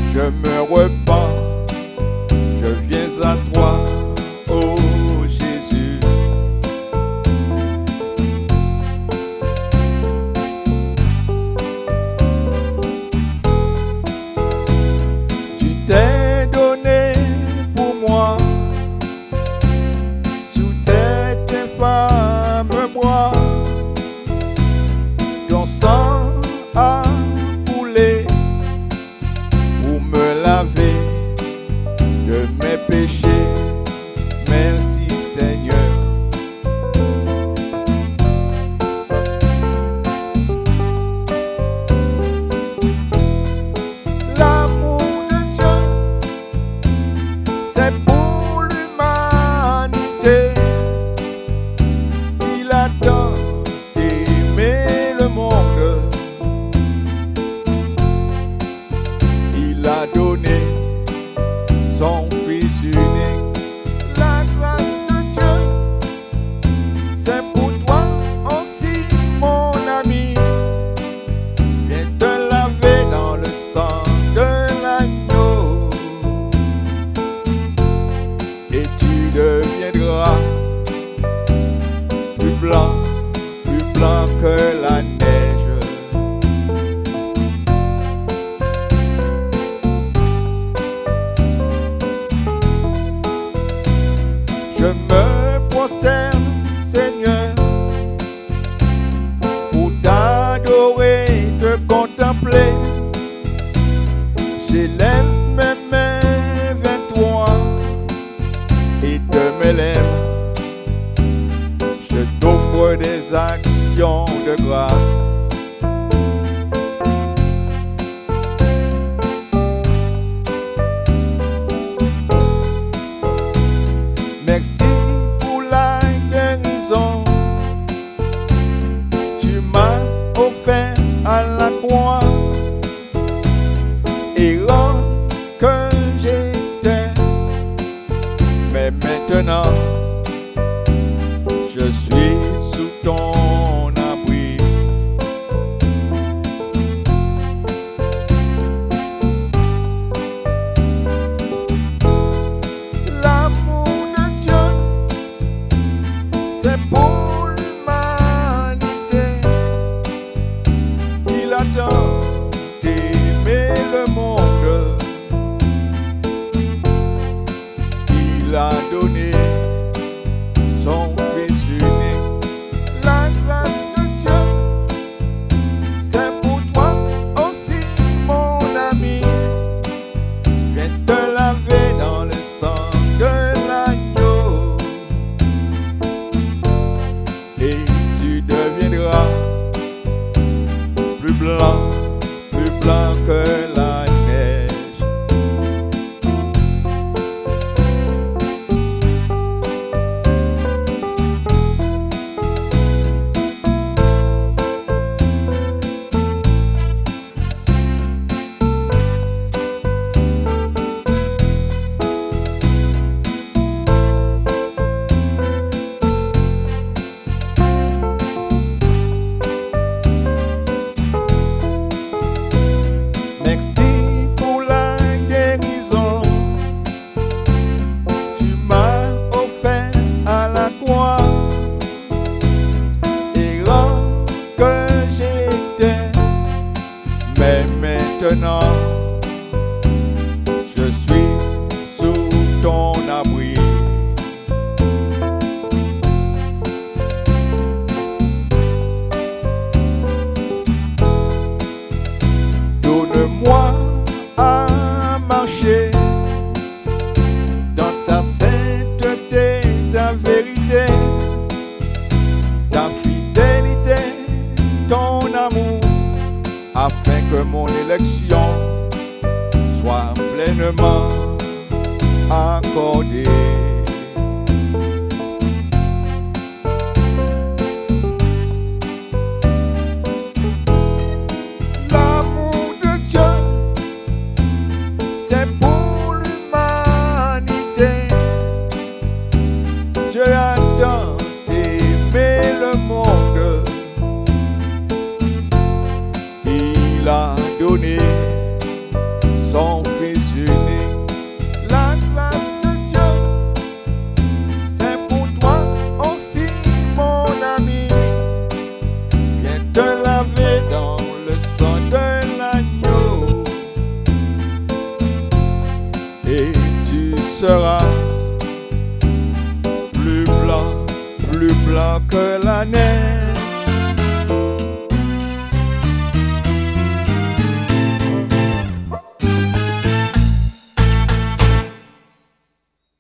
Je me repens, je viens à toi, oh Jésus. Tu t'es donné pour moi, sous tes infâmes bras, ton sang a coulé pour me laver de mes péchés. Merci Seigneur. L'amour de Dieu, c'est pour l'humanité. Il a tant aimé le monde, il a donné son Fils unique. La grâce de Dieu, c'est pour toi aussi, mon ami. Viens te laver dans le sang de l'agneau, et tu deviendras plus blanc que la neige. Je me prosterne, Seigneur, pour t'adorer, te contempler. J'élève mes mains vers toi et de mes lèvres, je t'offre des actions de grâce. Merci pour la guérison, tu m'as offert à la croix, errant que j'étais, mais maintenant je suis sous ton abri. L'amour de Dieu, c'est pour l'humanité. Il a tant aimé le monde, il a donné son Fils unique. La grâce de Dieu, c'est pour toi aussi, mon ami. Viens te laver dans le sang de l'agneau, et tu deviendras plus blanc que la neige. Merci pour la guérison, tu m'as offert à la croix, errant que j'étais, mais maintenant je suis sous ton abri. Donne-moi à marcher dans ta sainteté, ta vérité, ta fidélité, ton amour, afin que mon élection soit pleinement accordée. L'amour de Dieu, c'est pour l'humanité. Dieu a tant aimé le monde, il a donné son Fils sera plus blanc que la neige.